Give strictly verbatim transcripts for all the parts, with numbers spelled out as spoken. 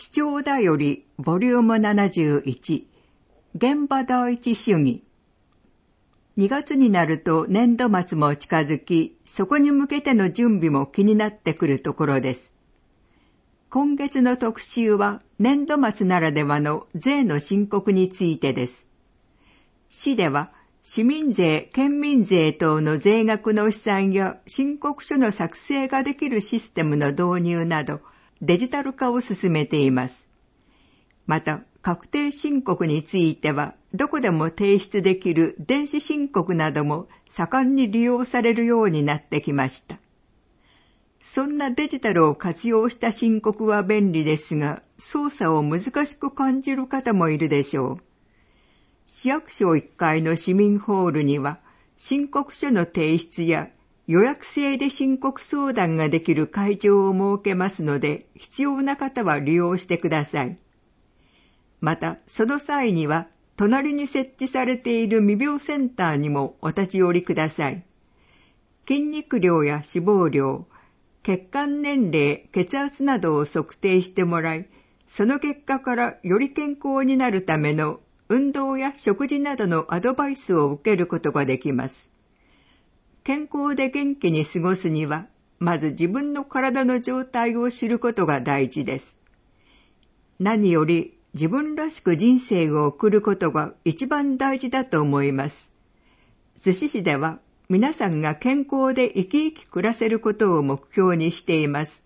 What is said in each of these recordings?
貴重だよりボリュームななじゅういち、現場第一主義。にがつになると年度末も近づき、そこに向けての準備も気になってくるところです。今月の特集は年度末ならではの税の申告についてです。市では市民税、県民税等の税額の試算や申告書の作成ができるシステムの導入などデジタル化を進めています。また、確定申告についてはどこでも提出できる電子申告なども盛んに利用されるようになってきました。そんなデジタルを活用した申告は便利ですが、操作を難しく感じる方もいるでしょう。市役所いっかいの市民ホールには、申告書の提出や予約制で申告相談ができる会場を設けますので、必要な方は利用してください。また、その際には、隣に設置されている未病センターにもお立ち寄りください。筋肉量や脂肪量、血管年齢、血圧などを測定してもらい、その結果からより健康になるための運動や食事などのアドバイスを受けることができます。健康で元気に過ごすには、まず自分の体の状態を知ることが大事です。何より自分らしく人生を送ることが一番大事だと思います。逗子市では皆さんが健康で生き生き暮らせることを目標にしています。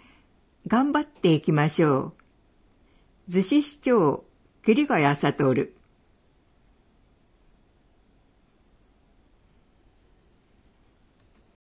頑張っていきましょう。逗子市長、桐ヶ谷悟。